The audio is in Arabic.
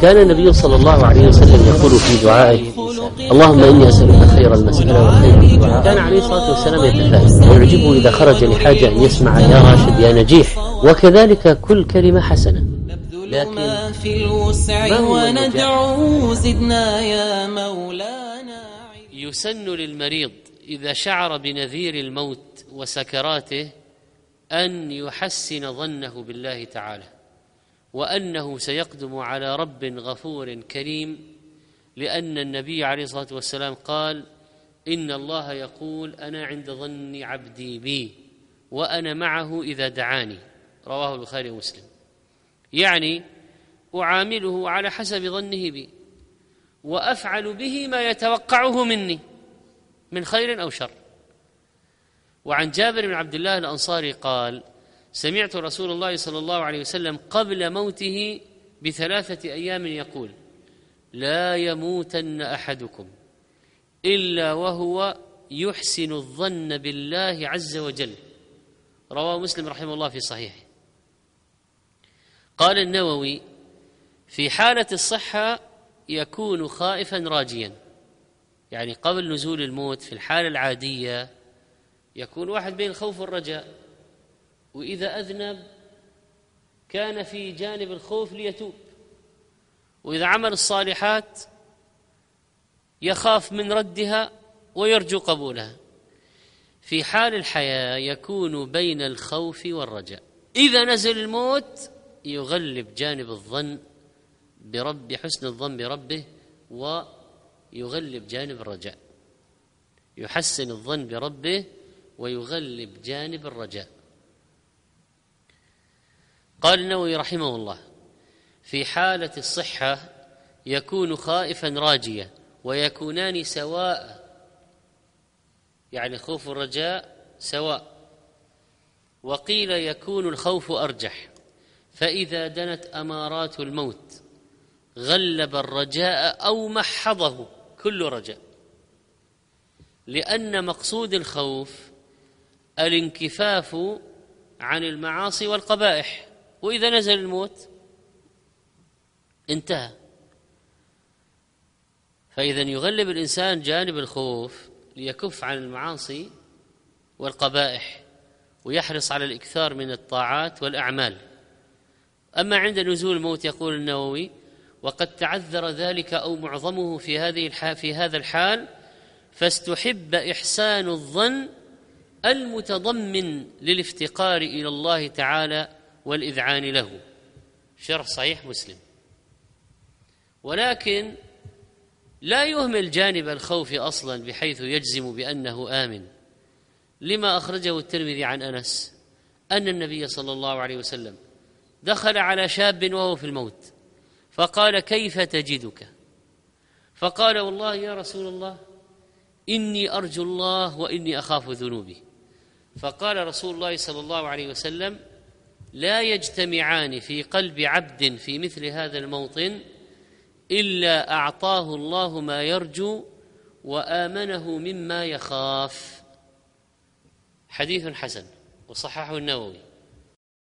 كان النبي صلى الله عليه وسلم يقول في دعائه: اللهم إني أسألك خير المسألة وخير الدعاء. كان عليه الصلاة والسلام يتفائل ويعجبه إذا خرج لحاجة أن يسمع: يا راشد يا نجيح. وكذلك كل كلمة حسنة. لكن ما في الوسع وندعو زدنا يا مولانا. يسن للمريض إذا شعر بنذير الموت وسكراته أن يحسن ظنه بالله تعالى، وأنه سيقدم على رب غفور كريم، لأن النبي عليه الصلاة والسلام قال: إن الله يقول: أنا عند ظن عبدي بي وأنا معه إذا دعاني. رواه البخاري ومسلم. يعني أعامله على حسب ظنه بي، وأفعل به ما يتوقعه مني من خير أو شر. وعن جابر بن عبد الله الأنصاري قال: سمعت رسول الله صلى الله عليه وسلم قبل موته ب3 أيام يقول: لا يموتن أحدكم إلا وهو يحسن الظن بالله عز وجل. رواه مسلم رحمه الله في صحيحه. قال النووي: في حالة الصحة يكون خائفا راجيا، يعني قبل نزول الموت في الحالة العادية يكون واحد بين الخوف والرجاء، وإذا أذنب كان في جانب الخوف ليتوب، وإذا عمل الصالحات يخاف من ردها ويرجو قبولها. في حال الحياة يكون بين الخوف والرجاء. إذا نزل الموت يغلب جانب الظن برب، حسن الظن بربه، ويغلب جانب الرجاء. يحسن الظن بربه ويغلب جانب الرجاء. قال النووي رحمه الله: في حالة الصحة يكون خائفا راجيا، ويكونان سواء، يعني خوف الرجاء سواء. وقيل يكون الخوف أرجح، فإذا دنت أمارات الموت غلب الرجاء أو محضه كل رجاء، لأن مقصود الخوف الانكفاف عن المعاصي والقبائح، وإذا نزل الموت انتهى. فإذا يغلب الإنسان جانب الخوف ليكف عن المعاصي والقبائح، ويحرص على الإكثار من الطاعات والأعمال. أما عند نزول الموت يقول النووي: وقد تعذر ذلك أو معظمه في هذا الحال، فاستحب إحسان الظن المتضمن للافتقار إلى الله تعالى والإذعان له. شرح صحيح مسلم. ولكن لا يهمل جانب الخوف أصلا بحيث يجزم بأنه آمن، لما أخرجه الترمذي عن أنس أن النبي صلى الله عليه وسلم دخل على شاب وهو في الموت فقال: كيف تجدك؟ فقال: والله يا رسول الله إني أرجو الله وإني أخاف ذنوبي. فقال رسول الله صلى الله عليه وسلم: لا يجتمعان في قلب عبد في مثل هذا الموطن إلا أعطاه الله ما يرجو وآمنه مما يخاف. حديث حسن وصححه النووي.